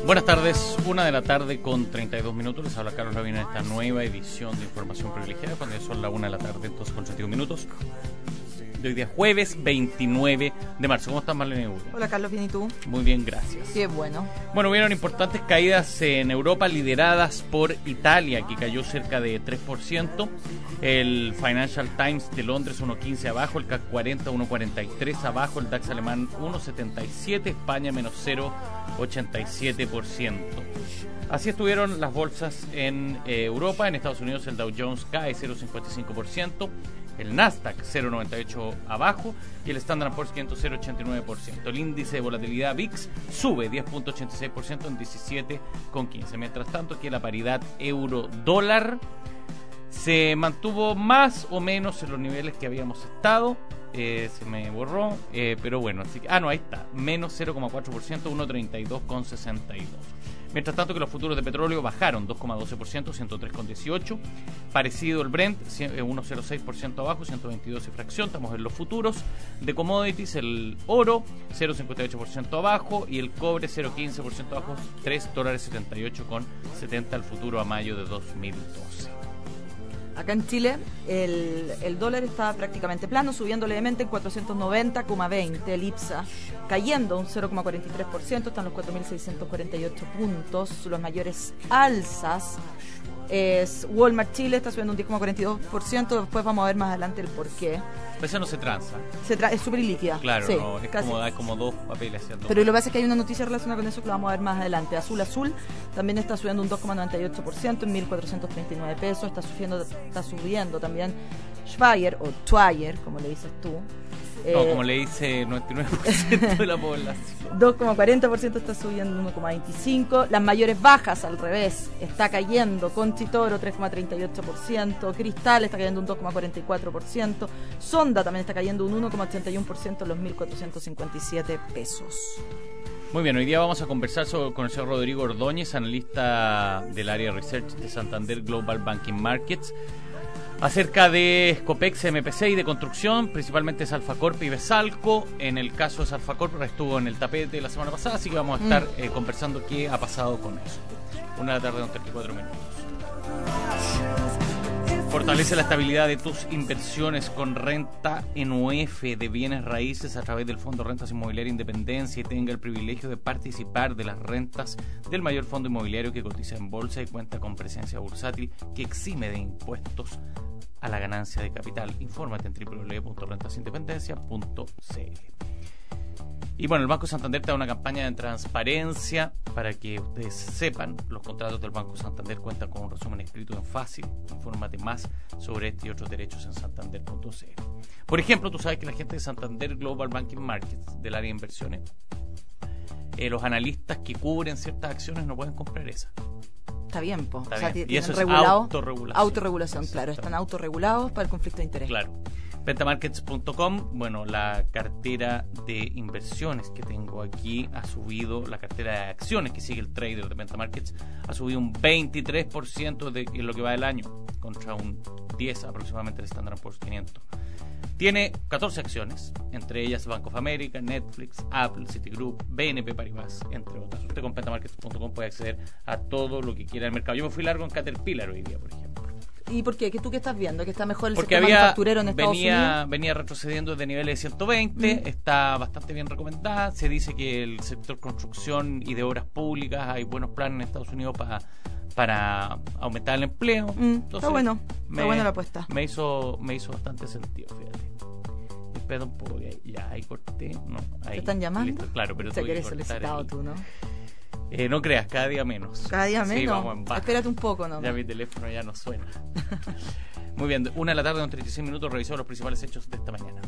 Buenas tardes, 1:00 con 32 minutos. Les habla Carlos Lavín en esta nueva edición de Información Privilegiada, cuando ya son las 1:00, 2 con 32 minutos. De hoy día jueves 29 de marzo. ¿Cómo estás, Marlene Euro? Hola, Carlos, ¿bien y tú? Muy bien, gracias. Qué bueno. Bueno, hubieron importantes caídas en Europa lideradas por Italia, que cayó cerca de 3%. El Financial Times de Londres 1.15 abajo, el CAC 40 1.43 abajo, el DAX alemán 1.77, España menos 0.87%. Así estuvieron las bolsas en Europa. En Estados Unidos el Dow Jones cae 0.55%. El Nasdaq 0.98 abajo y el Standard & Poor's 500 0.89%. El índice de volatilidad VIX sube 10.86% en 17.15. Mientras tanto, aquí la paridad euro-dólar se mantuvo más o menos en los niveles que habíamos estado. Se me borró, pero bueno, así que, ahí está, menos 0.4%, 1.32.62. Mientras tanto que los futuros de petróleo bajaron 2.12%, 103.18. Parecido el Brent, 1.06% abajo, 122 y fracción. Estamos en los futuros de commodities. El oro, 0.58% abajo. Y el cobre, 0.15% abajo, $3.78.70 el futuro a mayo de 2012. Acá en Chile el dólar está prácticamente plano, subiendo levemente en 490,20. El IPSA cayendo un 0,43%, están los 4.648 puntos. Las mayores alzas es Walmart Chile, está subiendo un 10,42%. Después vamos a ver más adelante el porqué. Eso no se transa. Es súper líquida. Claro, sí, no, es como dos papeles. Pero lo que pasa es que hay una noticia relacionada con eso que lo vamos a ver más adelante. Azul también está subiendo un 2,98% en 1.439 pesos. Está subiendo también Schweier o Twire, como le dices tú. Como le dice 99% de la población. 2,40% está subiendo 1,25%. Las mayores bajas al revés. Está cayendo Conchitoro 3,38%. Cristal está cayendo un 2,44%. Sonda también está cayendo un 1,81% en los 1.457 pesos. Muy bien, hoy día vamos a conversar con el señor Rodrigo Ordóñez, analista del área de research de Santander Global Banking Markets, acerca de Copex, MPC y de construcción, principalmente Salfacorp y Besalco. En el caso de Salfacorp estuvo en el tapete la semana pasada, así que vamos a estar conversando qué ha pasado con eso. 1:00 con 34 minutos. Fortalece la estabilidad de tus inversiones con renta en UF de bienes raíces a través del Fondo Rentas Inmobiliaria Independencia y tenga el privilegio de participar de las rentas del mayor fondo inmobiliario que cotiza en bolsa y cuenta con presencia bursátil que exime de impuestos a la ganancia de capital. Infórmate en www.rentasindependencia.cl. Y bueno, el Banco Santander te da una campaña de transparencia para que ustedes sepan. Los contratos del Banco Santander cuentan con un resumen escrito en fácil. Infórmate más sobre este y otros derechos en santander.cl. Por ejemplo, tú sabes que la gente de Santander Global Banking Markets, del área de inversiones, los analistas que cubren ciertas acciones no pueden comprar esas. Está bien, po. Está o sea, bien. Y tienen eso es autorregulación, claro. Están autorregulados para el conflicto de interés. Claro. Ventamarkets.com, bueno, la cartera de inversiones que tengo aquí ha subido, la cartera de acciones que sigue el trader de Ventamarkets ha subido un 23% en lo que va del año, contra un 10% aproximadamente del Standard & Poor's 500. Tiene 14 acciones, entre ellas Bank of America, Netflix, Apple, Citigroup, BNP Paribas, entre otras. Usted con Ventamarkets.com puede acceder a todo lo que quiera del mercado. Yo me fui largo en Caterpillar hoy día, por ejemplo. ¿Y por qué? ¿Tú qué estás viendo? ¿Que está mejor el porque sector manufacturero en Estados Unidos? Venía retrocediendo desde niveles de 120, está bastante bien recomendada. Se dice que el sector construcción y de obras públicas hay buenos planes en Estados Unidos para aumentar el empleo. Entonces, está buena la apuesta. Me hizo bastante sentido, fíjate. Espera un poco, ya ahí corté. No, ahí, ¿te están llamando? Listo, claro, pero te querés solicitado tú, ¿no? No creas, cada día menos. ¿Cada día menos? Sí, vamos en baja. Espérate un poco, ¿no? Ya mi teléfono ya no suena. Muy bien, 1:00 con 36 minutos, revisamos los principales hechos de esta mañana.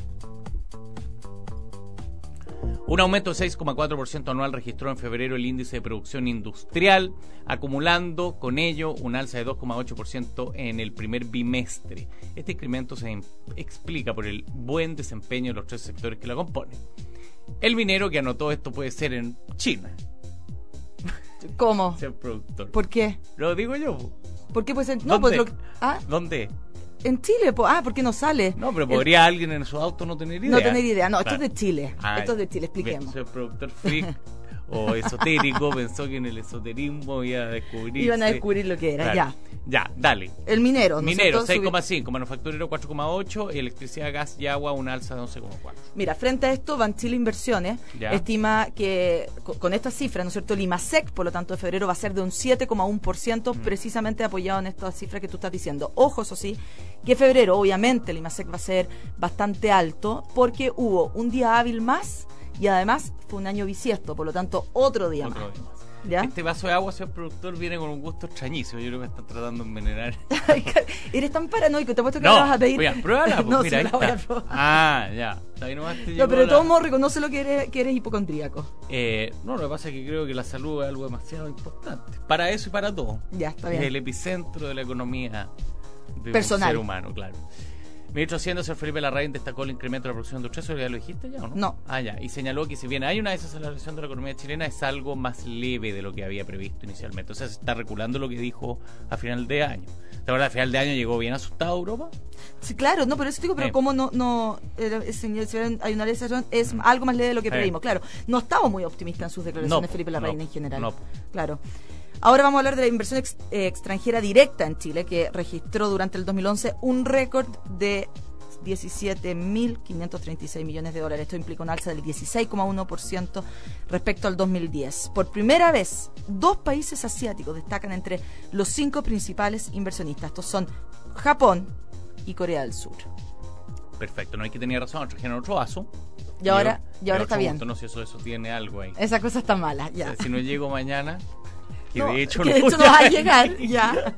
Un aumento de 6,4% anual registró en febrero el índice de producción industrial, acumulando con ello un alza de 2,8% en el primer bimestre. Este incremento se explica por el buen desempeño de los tres sectores que la componen. El minero que anotó esto puede ser en China. ¿Cómo? Ser productor. ¿Por qué? Lo digo yo. ¿Por qué puede ser? No, pues ¿Dónde? En Chile, ¿por qué no sale? No, pero podría alguien en su auto no tener idea. No tener idea, no, claro. Esto es de Chile. Esto es de Chile, expliquemos. Bien, soy productor freak. o esotérico, pensó que en el esoterismo iban a descubrir lo que era, claro. Ya, dale. El minero, ¿no? Minero, 6,5, manufacturero 4,8, electricidad, gas y agua una alza de 11,4. Mira, frente a esto, Banchile Inversiones estima que con esta cifra, ¿no es cierto?, el IMASEC, por lo tanto, de febrero va a ser de un 7,1%, precisamente apoyado en esta cifra que tú estás diciendo. Ojo, eso sí, que febrero, obviamente, el IMASEC va a ser bastante alto, porque hubo un día hábil más y además fue un año bisiesto, por lo tanto, otro día más. ¿Ya? Este vaso de agua, señor productor, viene con un gusto extrañísimo. Yo creo que me están tratando de envenenar. Eres tan paranoico, te apuesto que no, me vas a pedir. Voy a pruébala, pues, no, mira, sí, ahí la voy a está. probar. Ya. No, pero de todos modos reconoce lo que eres hipocondríaco. No, lo que pasa es que creo que la salud es algo demasiado importante. Para eso y para todo. Ya, está bien. Es el epicentro de la economía de personal. Un ser humano, claro. Ministro de Hacienda, señor Felipe Larraín, destacó el incremento de la producción industrial. ¿Eso ya lo dijiste ya o no? No. Ya. Y señaló que si bien hay una desaceleración de la economía chilena, es algo más leve de lo que había previsto inicialmente. O sea, se está reculando lo que dijo a final de año. ¿Te acuerdas? A final de año llegó bien asustado Europa. Sí, claro, no, pero eso digo, pero cómo hay una desaceleración, es algo más leve de lo que previmos. Claro, no estamos muy optimistas en sus declaraciones, Felipe Larraín, en general. No. Claro. Ahora vamos a hablar de la inversión extranjera directa en Chile, que registró durante el 2011 un récord de 17.536 millones de dólares. Esto implica un alza del 16,1% respecto al 2010. Por primera vez, 2 países asiáticos destacan entre los 5 principales inversionistas. Estos son Japón y Corea del Sur. Perfecto, no hay que tener razón, trajeron otro vaso. Y ahora está bien. No sé si eso tiene algo ahí. Esa cosa está mala, ya. O sea, si no llego mañana... Que de hecho no va a llegar, ya.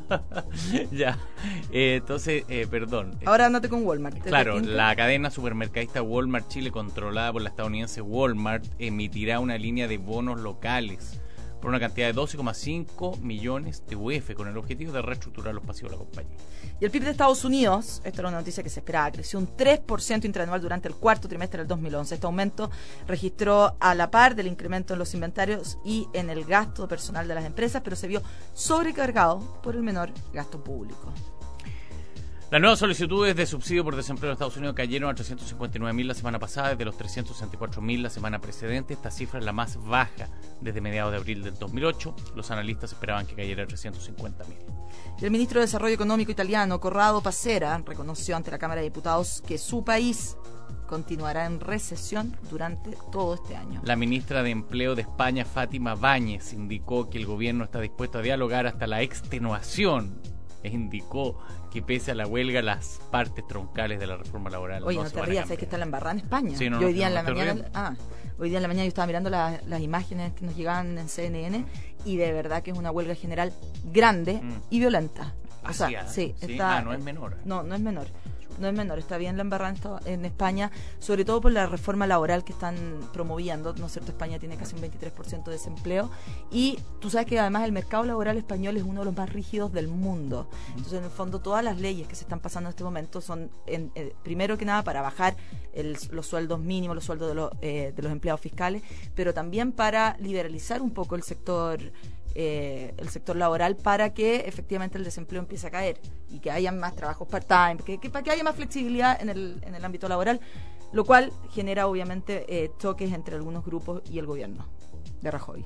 Ya. Entonces, perdón. Ahora andate con Walmart. Claro, la cadena supermercadista Walmart Chile, controlada por la estadounidense Walmart, emitirá una línea de bonos locales por una cantidad de 12,5 millones de UF, con el objetivo de reestructurar los pasivos de la compañía. Y el PIB de Estados Unidos, esta era una noticia que se esperaba, creció un 3% interanual durante el cuarto trimestre del 2011. Este aumento registró a la par del incremento en los inventarios y en el gasto personal de las empresas, pero se vio sobrecargado por el menor gasto público. Las nuevas solicitudes de subsidio por desempleo en Estados Unidos cayeron a 359.000 la semana pasada, desde los 364.000 la semana precedente. Esta cifra es la más baja desde mediados de abril del 2008. Los analistas esperaban que cayera a 350.000. Y el ministro de Desarrollo Económico italiano, Corrado Passera, reconoció ante la Cámara de Diputados que su país continuará en recesión durante todo este año. La ministra de Empleo de España, Fátima Báñez, indicó que el gobierno está dispuesto a dialogar hasta la extenuación. Indicó que pese a la huelga, las partes troncales de la reforma laboral no te rías, sabes que está la embarrada en España. Sí, hoy día en la mañana yo estaba mirando las imágenes que nos llegaban en CNN y de verdad que es una huelga general grande y violenta. O sea, sí. Está, no es menor. No es menor. No es menor, está bien la embarrada en España, sobre todo por la reforma laboral que están promoviendo, ¿no es cierto? España tiene casi un 23% de desempleo y tú sabes que además el mercado laboral español es uno de los más rígidos del mundo. Entonces, en el fondo, todas las leyes que se están pasando en este momento son, primero que nada, para bajar los sueldos mínimos, los sueldos de los empleados fiscales, pero también para liberalizar un poco el sector laboral para que efectivamente el desempleo empiece a caer y que haya más trabajos part-time, para que haya más flexibilidad en el ámbito laboral, lo cual genera obviamente choques entre algunos grupos y el gobierno de Rajoy.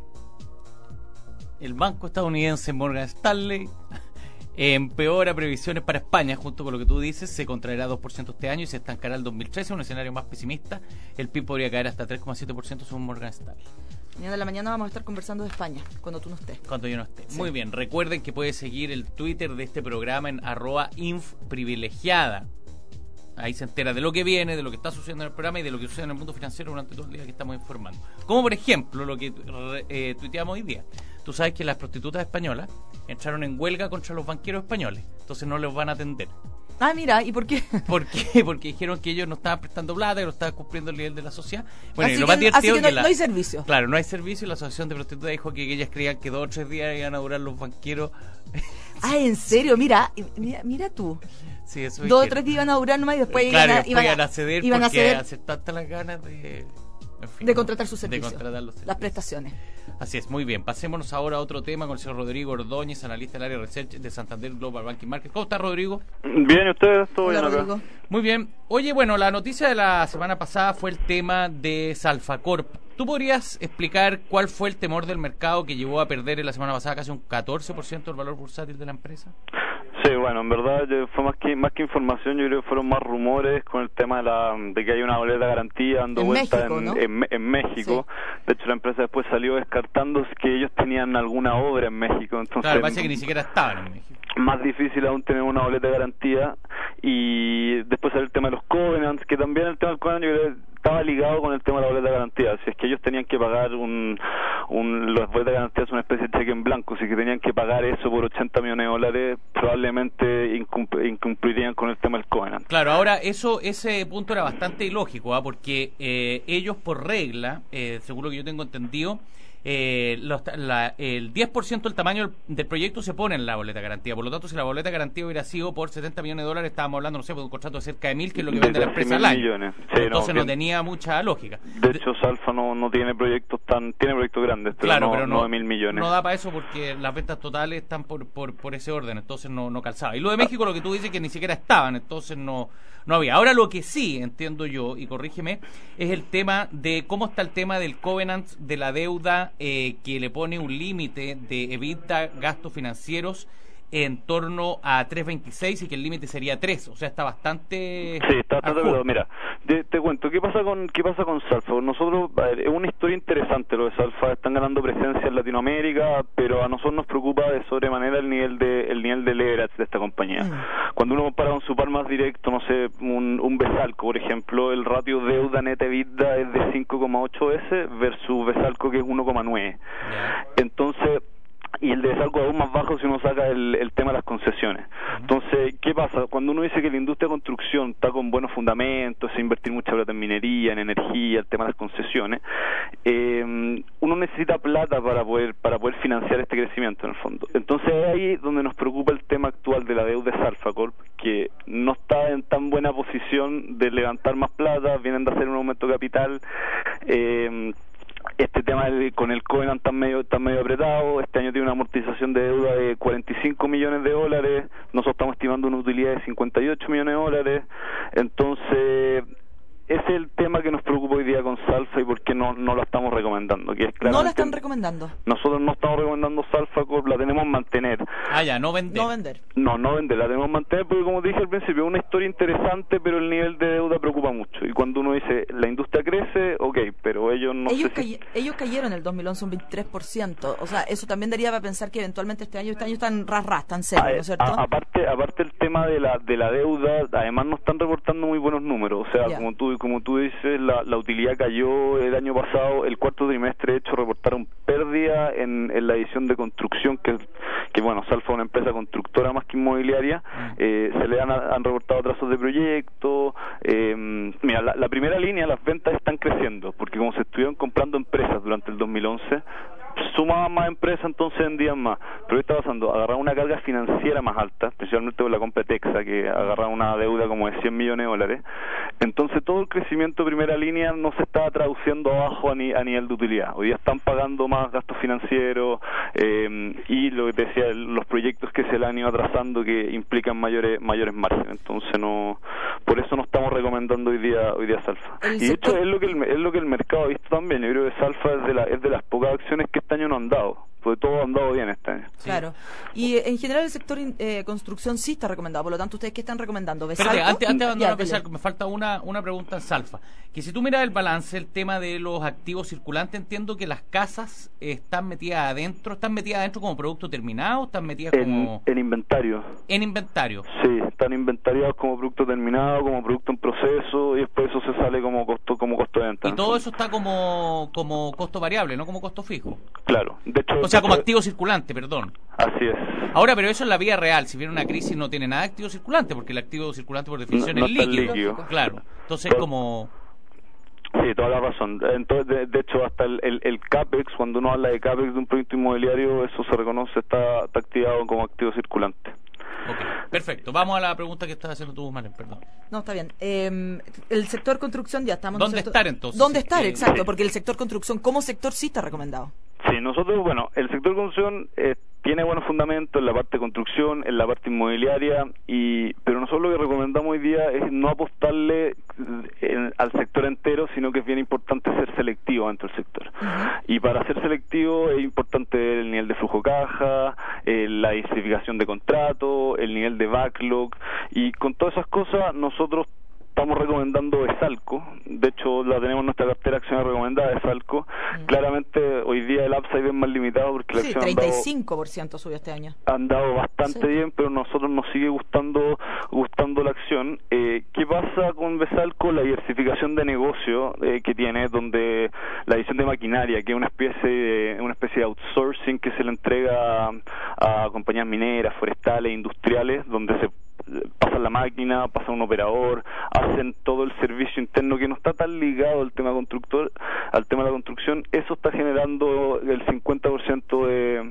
El banco estadounidense Morgan Stanley empeora previsiones para España, junto con lo que tú dices, se contraerá 2% este año y se estancará el 2013, un escenario más pesimista. El PIB podría caer hasta 3,7% según Morgan Stanley. Mañana de la mañana vamos a estar conversando de España, cuando tú no estés. Cuando yo no esté. Sí. Muy bien, recuerden que puedes seguir el Twitter de este programa en @infprivilegiada. Ahí se entera de lo que viene, de lo que está sucediendo en el programa y de lo que sucede en el mundo financiero durante todo el día que estamos informando. Como por ejemplo lo que tuiteamos hoy día. Tú sabes que las prostitutas españolas entraron en huelga contra los banqueros españoles, entonces no los van a atender. Ah, mira, ¿y por qué? ¿Por qué? Porque dijeron que ellos no estaban prestando plata, que no estaban cumpliendo el nivel de la sociedad. Bueno, así y lo más divertido que no hay servicio. Claro, no hay servicio y la asociación de prostitutas dijo que ellas creían que 2 o 3 días iban a durar los banqueros. Ah, ¿en serio? Mira tú. Sí, eso 2 o 3 días iban a durar nomás y después iban a ceder porque hacer tantas las ganas de... En fin, de contratar sus servicios, de contratar los servicios, las prestaciones. Así es, muy bien. Pasémonos ahora a otro tema con el señor Rodrigo Ordóñez, analista del área de research de Santander Global Banking Market. ¿Cómo está, Rodrigo? Bien, ¿y ustedes? ¿Todo bien acá? Rodrigo. Muy bien. Oye, bueno, la noticia de la semana pasada fue el tema de Salfacorp. ¿Tú podrías explicar cuál fue el temor del mercado que llevó a perder en la semana pasada casi un 14% el valor bursátil de la empresa? Sí, bueno, en verdad fue más que información, yo creo que fueron más rumores con el tema de que hay una boleta de garantía dando vuelta en México. Sí. De hecho, la empresa después salió descartando que ellos tenían alguna obra en México. Entonces, claro, parece que ni siquiera estaban en México. Más difícil aún tener una boleta de garantía. Y después salió el tema de los covenants, que también el tema del covenant yo creo que estaba ligado con el tema de la boleta de garantía. Si es que ellos tenían que pagar las boletas de garantía es una especie de cheque en blanco, si que tenían que pagar eso por $80 millones, probablemente incumplirían con el tema del covenant. Claro, ahora ese punto era bastante ilógico, porque ellos por regla, según lo que yo tengo entendido, el 10% del tamaño del proyecto se pone en la boleta de garantía. Por lo tanto, si la boleta de garantía hubiera sido por $70 millones, estábamos hablando, no sé, de un contrato de cerca de 1.000, que es lo que vende la empresa al año. Millones. Sí, entonces no tenía mucha lógica. De hecho, Salfa no tiene proyectos tiene proyectos grandes, pero claro, pero no de 1.000 millones. No da para eso porque las ventas totales están por ese orden, entonces no calzaba. Y lo de México, lo que tú dices, que ni siquiera estaban, entonces no había. Ahora lo que sí entiendo yo, y corrígeme, es el tema de cómo está el tema del covenant de la deuda, que le pone un límite de EBITDA, gastos financieros, en torno a 3.26 y que el límite sería 3, o sea, está bastante... Sí, está bastante... Mira, te cuento, ¿qué pasa con Salfa? Nosotros, a ver, es una historia interesante lo de Salfa, están ganando presencia en Latinoamérica, pero a nosotros nos preocupa de sobremanera el nivel de leverage de esta compañía. Cuando uno compara con su par más directo, no sé, un Besalco, por ejemplo, el ratio deuda neta EBITDA es de 5,8 veces versus Besalco que es 1,9. Entonces... y el de Besalco aún más bajo si uno saca el tema de las concesiones. Entonces, ¿qué pasa? Cuando uno dice que la industria de construcción está con buenos fundamentos, invertir mucha plata en minería, en energía, el tema de las concesiones, uno necesita plata para poder financiar este crecimiento en el fondo. Entonces es ahí donde nos preocupa el tema actual de la deuda de Salfa Corp, que no está en tan buena posición de levantar más plata, vienen de hacer un aumento de capital, este tema con el covenant tan medio apretado. Este año tiene una amortización de deuda de $45 millones, nosotros estamos estimando una utilidad de $58 millones. Entonces ese es el tema que nos preocupa hoy día con Salfa y por qué no lo estamos recomendando, que es claramente, ¿no la están recomendando? Nosotros no estamos recomendando Salfa Corp, la tenemos que mantener. Ya, no vender. No vender, la tenemos que mantener porque, como te dije al principio, es una historia interesante, pero el nivel de deuda preocupa mucho. Y cuando uno dice, la industria crece, ok, pero ellos ellos cayeron en el 2011 un 23%, o sea, eso también daría para pensar que eventualmente este año están están serios, ¿no es cierto? Aparte el tema de la deuda, además no están reportando muy buenos números, o sea, como tú dices, la utilidad cayó el año pasado, el cuarto trimestre de hecho reportaron pérdida en la división de construcción, que bueno, Salfa es una empresa constructora más que inmobiliaria, se le han reportado atrasos de proyectos. Mira, la primera línea, las ventas están creciendo, porque como se estuvieron comprando empresas durante el 2011, sumaban más empresas, entonces vendían más. Pero ¿qué está pasando? Agarraron una carga financiera más alta, especialmente con la compra de Texa, que agarraron una deuda como de $100 millones. Entonces todo el crecimiento de primera línea no se estaba traduciendo abajo a nivel de utilidad. Hoy día están pagando más gastos financieros, y lo que te decía, los proyectos que se le han ido atrasando que implican mayores márgenes. Entonces por eso no estamos recomendando hoy día Salfa. Y de hecho es lo que el mercado ha visto también. Yo creo que Salfa es de las pocas acciones que este año no han dado, porque todo ha andado bien este año. Claro. Y en general el sector construcción sí está recomendado, por lo tanto, ¿ustedes qué están recomendando? Espérate, antes de abandonar Besalco, me falta una pregunta en Salfa, que si tú miras el balance, el tema de los activos circulantes, entiendo que las casas están metidas adentro como producto terminado, están metidas como... En inventario. En inventario. Sí, están inventariados como producto terminado, como producto en proceso, y después eso se sale como costo de venta. Y todo eso está como costo variable, no como costo fijo. Claro, de hecho... O sea, como activo circulante, perdón. Así es. Ahora, pero eso en la vida real, si viene una crisis no tiene nada de activo circulante, porque el activo circulante por definición es líquido. Claro, entonces es como... Sí, toda la razón. Entonces, de hecho, hasta el CAPEX, cuando uno habla de CAPEX de un proyecto inmobiliario, eso se reconoce, está activado como activo circulante. Ok, perfecto. Vamos a la pregunta que estás haciendo tú, Maren, perdón. No, está bien. El sector construcción ya estamos... ¿Dónde estar entonces? ¿Dónde estar? Exacto, porque el sector construcción como sector sí está recomendado. Sí, nosotros, bueno, el sector construcción tiene buenos fundamentos en la parte de construcción, en la parte inmobiliaria, pero nosotros lo que recomendamos hoy día es no apostarle al sector entero, sino que es bien importante ser selectivo dentro del sector. Y para ser selectivo es importante el nivel de flujo caja, la diversificación de contratos, el nivel de backlog, y con todas esas cosas nosotros estamos recomendando Esalco. De hecho, la tenemos en nuestra cartera de acciones recomendada, Esalco. Claramente, hoy día el upside es más limitado porque la acción 35% subió este año. Han dado bastante bien, pero a nosotros nos sigue gustando la acción. ¿Qué pasa con Esalco? La diversificación de negocio que tiene, donde la división de maquinaria, que es una especie de outsourcing que se le entrega a compañías mineras, forestales, industriales, donde se pasan la máquina, pasa un operador, hacen todo el servicio interno que no está tan ligado al tema constructor, al tema de la construcción. Eso está generando el 50%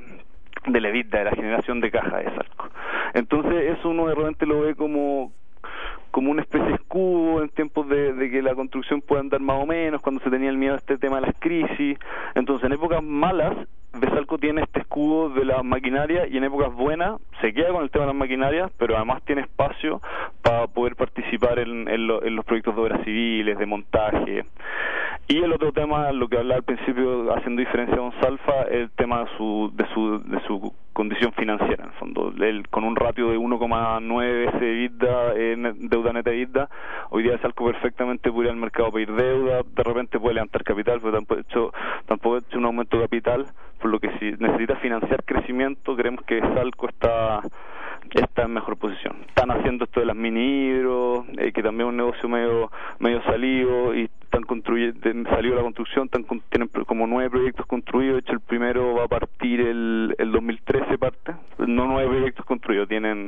de la EBITDA, de la generación de caja de Esalco. Entonces eso uno de repente lo ve como una especie de escudo en tiempos de que la construcción puede andar más o menos, cuando se tenía el miedo a este tema de las crisis. Entonces en épocas malas Esalco tiene este escudo de la maquinaria, y en épocas buenas se queda con el tema de las maquinarias, pero además tiene espacio para poder participar en los proyectos de obras civiles, de montaje. Y el otro tema, lo que hablaba al principio, haciendo diferencia con Salfa, el tema de su condición financiera. En el fondo, con un ratio de 1,9 veces EBITDA, deuda neta EBITDA, hoy día Esalco perfectamente puede ir al mercado a pedir deuda, de repente puede levantar capital, pero tampoco ha hecho un aumento de capital, por lo que si necesita financiar crecimiento, creemos que Esalco está en mejor posición. Están haciendo esto de las mini hidros, que también es un negocio medio salido, y salió la construcción, tienen como 9 proyectos construidos. De hecho, el primero va a partir el 2013 parte, no 9 proyectos construidos, tienen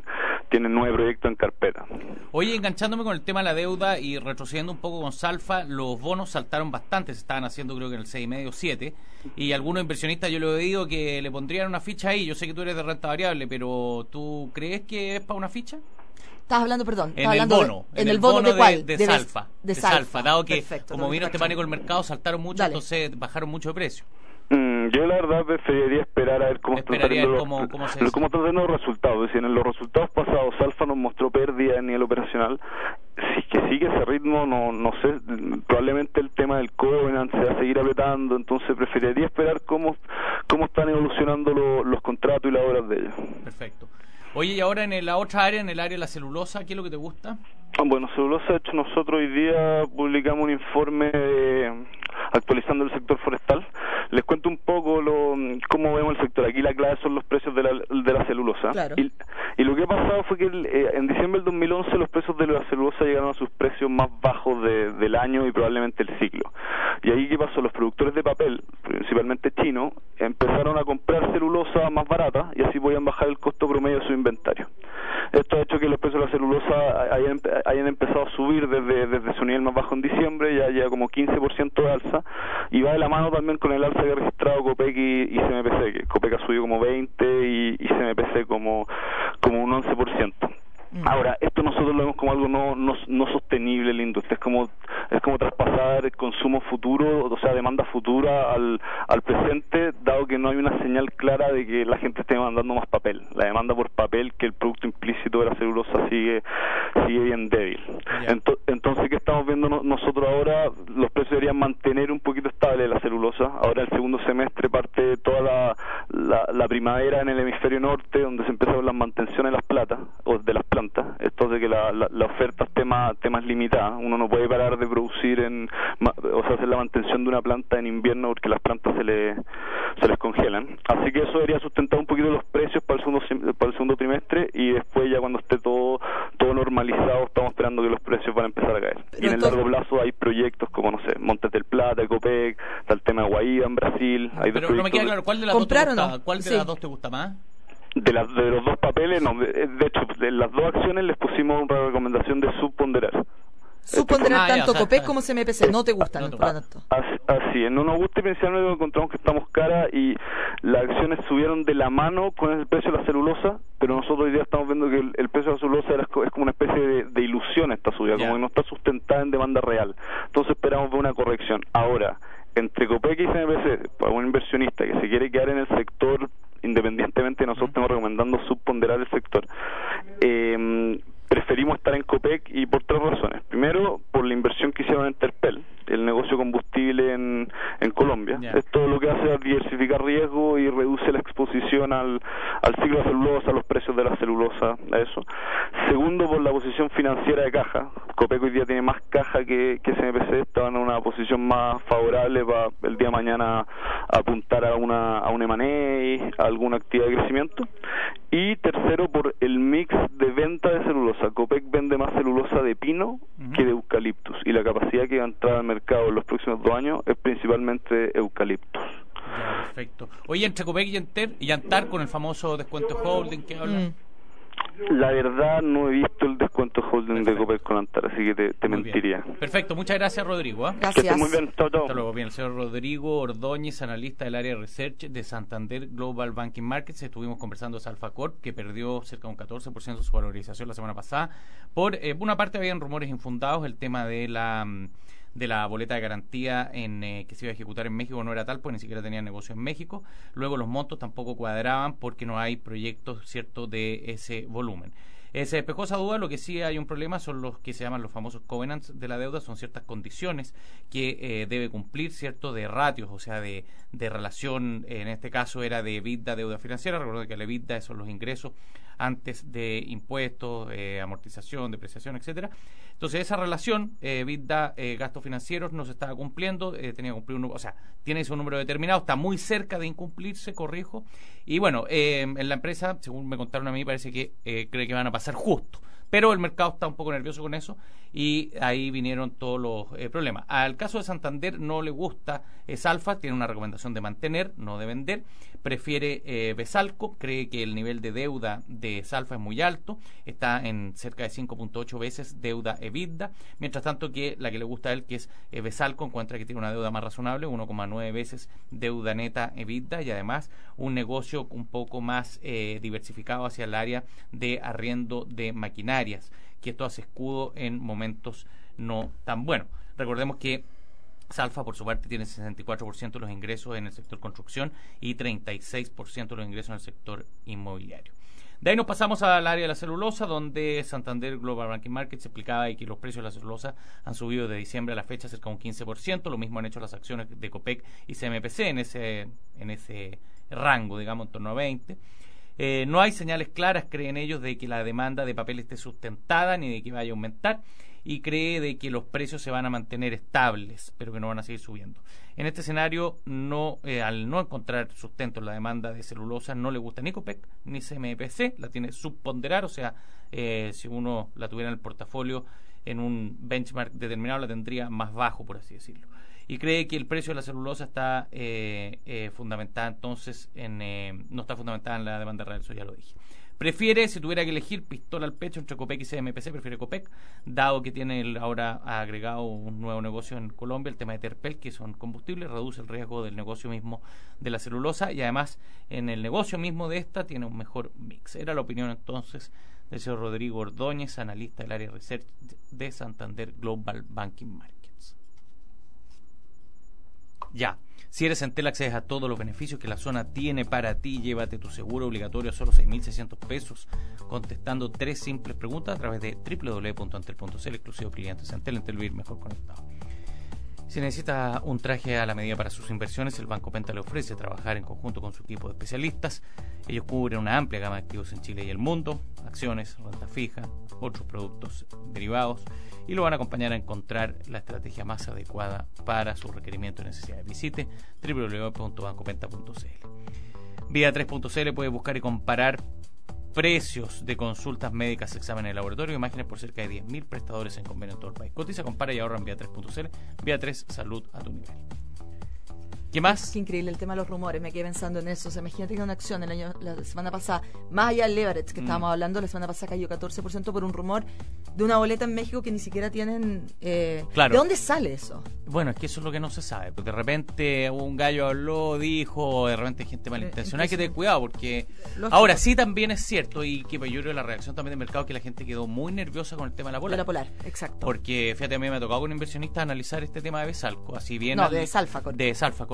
9 proyectos en carpeta. Oye, enganchándome con el tema de la deuda y retrocediendo un poco con Salfa, los bonos saltaron bastante, se estaban haciendo creo que en el 6,5, 7, y algunos inversionistas yo lo he oído que le pondrían una ficha ahí. Yo sé que tú eres de renta variable, pero ¿tú crees que es para una ficha? Estás hablando, perdón. En el bono. ¿En el bono de cuál? De Salfa. De Salfa, dado que perfecto, como vino este pánico del mercado, saltaron mucho, entonces bajaron mucho de precio. Yo la verdad preferiría esperar a ver cómo están saliendo los resultados. Es decir, en los resultados pasados Salfa nos mostró pérdida a nivel operacional. Si es que sigue ese ritmo, no sé, probablemente el tema del covenant se va a seguir apretando. Entonces preferiría esperar cómo están evolucionando los contratos y las obras de ellos. Perfecto. Oye, y ahora en la otra área, en el área de la celulosa, ¿qué es lo que te gusta? Bueno, celulosa, de hecho nosotros hoy día publicamos un informe actualizando el sector forestal. Les cuento un poco cómo vemos el sector. Aquí la clave son los precios de la celulosa. Claro. Y lo que ha pasado fue que en diciembre del 2011 los precios de la celulosa llegaron a sus precios más bajos del año y probablemente el ciclo. Y ahí, ¿qué pasó? Los productores de papel, principalmente chinos, empezaron a comprar celulosa más barata, y así podían bajar el costo promedio de su inventario. Esto ha hecho que los precios de la celulosa hayan empezado a subir desde su nivel más bajo en diciembre, ya lleva como 15% de alza, y va de la mano también con el alza que ha registrado Copec y CMPC, que Copec ha subido como 20% y CMPC como un 11%. Ahora, esto nosotros lo vemos como algo no sostenible en la industria. Es como traspasar el consumo futuro, o sea, demanda futura al presente, dado que no hay una señal clara de que la gente esté demandando más papel. La demanda por papel, que el producto implícito de la celulosa sigue bien débil. Yeah. Entonces, ¿qué estamos viendo nosotros ahora? Los precios deberían mantener un poquito estable la celulosa. Ahora el segundo semestre parte toda la primavera en el hemisferio norte, donde se empiezan las mantenciones de las plantas. Esto de que la oferta esté más limitada. Uno no puede parar de producir hacer la mantención de una planta en invierno porque las plantas se les congelan. Así que eso debería sustentar un poquito los precios para el segundo trimestre, y después ya cuando esté todo normalizado estamos esperando que los precios van a empezar a caer. Y en el largo plazo hay proyectos como, no sé, Montes del Plata, Copec, está el tema de Guaíba en Brasil. Pero no me queda claro, ¿cuál de las dos te gusta? ¿Cuál de las dos te gusta más? De los dos papeles, no. De hecho, de las dos acciones les pusimos una recomendación de subponderar. Subponderar tanto Copec como CMPC, no te gustan. Así es, no nos gusta, y principalmente encontramos que estamos caras y las acciones subieron de la mano con el precio de la celulosa, pero nosotros hoy día estamos viendo que el precio de la celulosa es como una especie de ilusión esta subida, como que no está sustentada en demanda real. Entonces esperamos ver una corrección. Ahora, entre Copec y CMPC, para un inversionista que se quiere quedar en el sector independientemente nosotros estamos recomendando subponderar el sector. Preferimos estar en Copec y por 3 razones. Primero, por la inversión que hicieron en Terpel, el negocio combustible en Colombia. Esto lo que hace es diversificar riesgo y reduce la exposición al ciclo de celulosa, a los precios de la celulosa, a eso. Segundo, por la posición financiera de caja. Copec hoy día tiene más caja que CMPC, está en una posición más favorable para el día de mañana apuntar a un M&A, a alguna actividad de crecimiento. Y tercero, por el mix de venta de celulosa. Copec vende más celulosa de pino que de eucaliptus, y la capacidad que va a entrar al mercado en los próximos 2 años es principalmente eucaliptus. Ya, perfecto. Oye, entre Copec y Antar, con el famoso descuento holding que hablan. La verdad no he visto el descuento holding de Copec con Antar, así que te mentiría. Bien. Perfecto, muchas gracias, Rodrigo. Gracias. Que esté muy bien, todo. Hasta luego. Bien, el señor Rodrigo Ordóñez, analista del área de research de Santander Global Banking Markets. Estuvimos conversando de Alfa Corp, que perdió cerca de un 14% de su valorización la semana pasada. Por una parte habían rumores infundados, el tema de la boleta de garantía que se iba a ejecutar en México no era tal, pues ni siquiera tenía negocio en México. Luego los montos tampoco cuadraban porque no hay proyectos, ¿cierto?, de ese volumen. Se despejó esa duda. Lo que sí hay un problema son los que se llaman los famosos covenants de la deuda. Son ciertas condiciones que debe cumplir, ¿cierto?, de ratios, o sea, de relación. En este caso era de EBITDA, deuda financiera. Recuerden que el EBITDA son los ingresos antes de impuestos, amortización, depreciación, etcétera. Entonces esa relación EBITDA, gastos financieros, no se estaba cumpliendo. Tenía que cumplir tiene ese número determinado, está muy cerca de incumplirse, corrijo. Y bueno, en la empresa, según me contaron a mí, parece que cree que van a pasar justo. Pero el mercado está un poco nervioso con eso y ahí vinieron todos los problemas. Al caso de Santander no le gusta Alfa, tiene una recomendación de mantener, no de vender. Prefiere Besalco, cree que el nivel de deuda de Alfa es muy alto, está en cerca de 5.8 veces deuda EBITDA. Mientras tanto que la que le gusta a él, que es Besalco, encuentra que tiene una deuda más razonable, 1,9 veces deuda neta EBITDA, y además un negocio un poco más diversificado hacia el área de arriendo de maquinarias, que esto hace escudo en momentos no tan buenos. Recordemos que Alfa, por su parte, tiene 64% de los ingresos en el sector construcción y 36% de los ingresos en el sector inmobiliario. De ahí nos pasamos al área de la celulosa, donde Santander Global Banking Markets explicaba que los precios de la celulosa han subido de diciembre a la fecha cerca de un 15%. Lo mismo han hecho las acciones de Copec y CMPC en ese rango, digamos, en torno a 20%. No hay señales claras, creen ellos, de que la demanda de papel esté sustentada ni de que vaya a aumentar, y cree de que los precios se van a mantener estables, pero que no van a seguir subiendo. En este escenario, al no encontrar sustento en la demanda de celulosa, no le gusta ni Copec ni CMPC, la tiene subponderar, o sea, si uno la tuviera en el portafolio en un benchmark determinado, la tendría más bajo, por así decirlo. Y cree que el precio de la celulosa está fundamentada, entonces, no está fundamentada en la demanda real, eso ya lo dije. Prefiere, si tuviera que elegir pistola al pecho entre Copec y CMPC, prefiere Copec, dado que tiene ahora agregado un nuevo negocio en Colombia, el tema de Terpel, que son combustibles, reduce el riesgo del negocio mismo de la celulosa, y además en el negocio mismo de esta tiene un mejor mix. Era la opinión entonces del señor Rodrigo Ordóñez, analista del área de research de Santander Global Banking Markets. Ya. Si eres Entel, accedes a todos los beneficios que la zona tiene para ti. Llévate tu seguro obligatorio a solo 6.600 pesos, contestando 3 simples preguntas a través de www.entel.cl, exclusivo clientes Entel. Entel, vivir mejor conectado. Si necesita un traje a la medida para sus inversiones, el Banco Penta le ofrece trabajar en conjunto con su equipo de especialistas. Ellos cubren una amplia gama de activos en Chile y el mundo: acciones, renta fija, otros productos derivados, y lo van a acompañar a encontrar la estrategia más adecuada para sus requerimientos y necesidades. Visite www.bancopenta.cl. Vía 3.cl puede buscar y comparar precios de consultas médicas, exámenes de laboratorio, imágenes por cerca de 10.000 prestadores en convenio en todo el país. Cotiza, compara y ahorra en Vía 3.cl. Vía 3, salud a tu nivel. ¿Qué más? Qué increíble el tema de los rumores, me quedé pensando en eso. O sea, imagínate que una acción la semana pasada, más allá del leverage que estábamos hablando, la semana pasada cayó 14% por un rumor de una boleta en México que ni siquiera tienen... Claro. ¿De dónde sale eso? Bueno, es que eso es lo que no se sabe, porque de repente un gallo habló, dijo, de repente hay gente malintencionada. Hay que tener cuidado, porque ahora sí también es cierto, y que yo creo que la reacción también del mercado es que la gente quedó muy nerviosa con el tema de la Polar. De la Polar, exacto. Porque, fíjate, a mí me ha tocado con un inversionista analizar este tema de Besalco, así bien... de Alfa Corp. De Alfa Corp.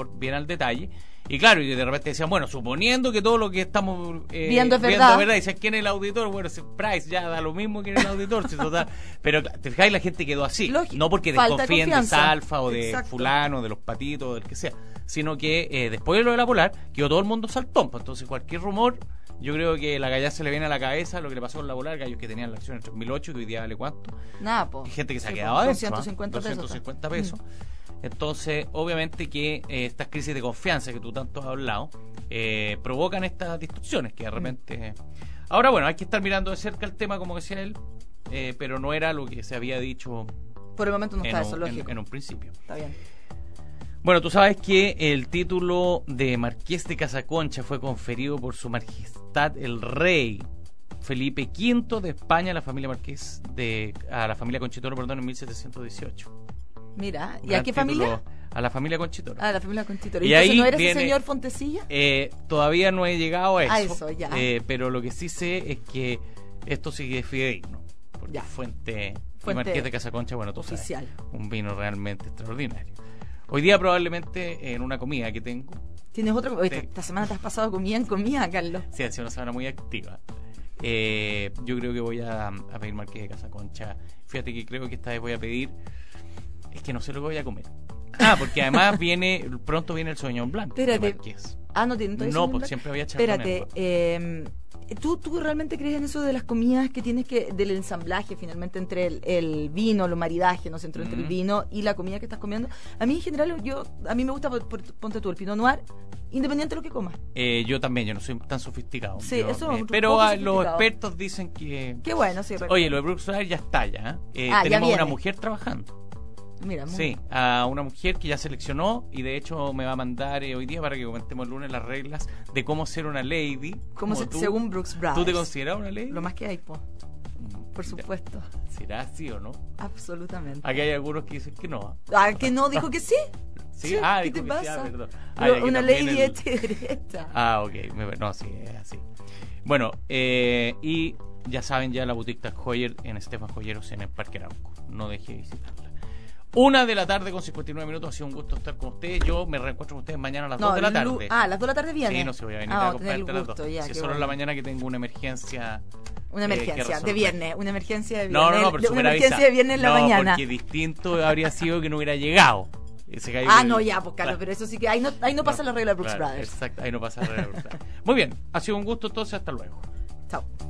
bien al detalle. Y claro, y de repente decían, bueno, suponiendo que todo lo que estamos viendo es verdad. Dicen, ¿quién es el auditor? Bueno, ese Price ya da lo mismo que el auditor. Si total. Pero te fijáis, la gente quedó así. No porque desconfíen de Salfa o de fulano, de los patitos, del que sea, sino que después de lo de la Polar, quedó todo el mundo saltón. Pues entonces cualquier rumor, yo creo que la galla se le viene a la cabeza lo que le pasó con la Polar, gallos que tenían la acción en 2008, que hoy día vale cuánto. Nada, po. Hay gente que se ha quedado adentro. 250 pesos. Entonces, obviamente que estas crisis de confianza que tú tanto has hablado provocan estas distorsiones que de repente... Ahora, bueno, hay que estar mirando de cerca el tema, como decía él, pero no era lo que se había dicho por el momento no está eso, lógico. En un principio. Está bien. Bueno, tú sabes que el título de Marqués de Casaconcha fue conferido por su majestad el rey Felipe V de España a la familia a la familia Conchitoro, en 1718. Mira, ¿y a qué familia? A la familia Conchitoro. A la familia Conchitoro. ¿Y ahí no eres el señor Fontecilla? Todavía no he llegado a eso. A eso, ya. Pero lo que sí sé es que esto sigue fidedigno. Porque ya. Fuente Marqués de Casaconcha, bueno, tú oficial. Sabes, un vino realmente extraordinario. Hoy día probablemente en una comida que tengo... ¿Tienes otra comida? Esta semana te has pasado comida en comida, Carlos. Sí, ha sido una semana muy activa. Yo creo que voy a pedir Marqués de Casaconcha. Fíjate que creo que esta vez voy a pedir... Es que no sé lo que voy a comer. Porque además pronto viene el Sauvignon Blanc. Espérate. ¿No tiene todo eso? No, pues siempre había Chardonnay. Espérate, ¿tú realmente crees en eso de las comidas que tienes del ensamblaje finalmente entre el vino, los maridajes, ¿no? Entre el vino y la comida que estás comiendo? A mí en general, a mí me gusta, ponte tú, el Pinot Noir, independiente de lo que comas. Yo también, yo no soy tan sofisticado. Sí, pero los expertos dicen que... Qué bueno, sí. Oye, lo de Bruxelles ya está ya. Tenemos ya una mujer trabajando. Mira, sí, a una mujer que ya seleccionó y de hecho me va a mandar hoy día para que comentemos el lunes las reglas de cómo ser una lady. Según Brooks Brothers. ¿Tú te consideras una lady? Lo más que hay, por supuesto. ¿Será así o no? Absolutamente. Aquí hay algunos que dicen que no. ¿Que no? ¿Dijo que sí? Sí, ¿Qué te pasa? Perdón. Una lady hecha y derecha. Ok. No, sí, es así. Bueno, y ya saben, ya la boutique Tag Heuer en Estefan Joyeros en el Parque Arauco. No deje de visitarla. 1:59 Ha sido un gusto estar con ustedes. Yo me reencuentro con ustedes mañana a las 2 de la tarde. ¿las 2 de la tarde viene? Sí, no se voy a venir a acompañarte a las 2. Si solo en la mañana que tengo una emergencia. Una emergencia de viernes. Una emergencia de viernes. No, pero una emergencia de viernes en la mañana. Porque distinto habría sido que no hubiera llegado. No, ya, pues Carlos, pero eso sí que ahí no pasa la regla de Brooks Brothers. Exacto, ahí no pasa la regla de Brooks Brothers. Muy bien, ha sido un gusto entonces, hasta luego. Chao.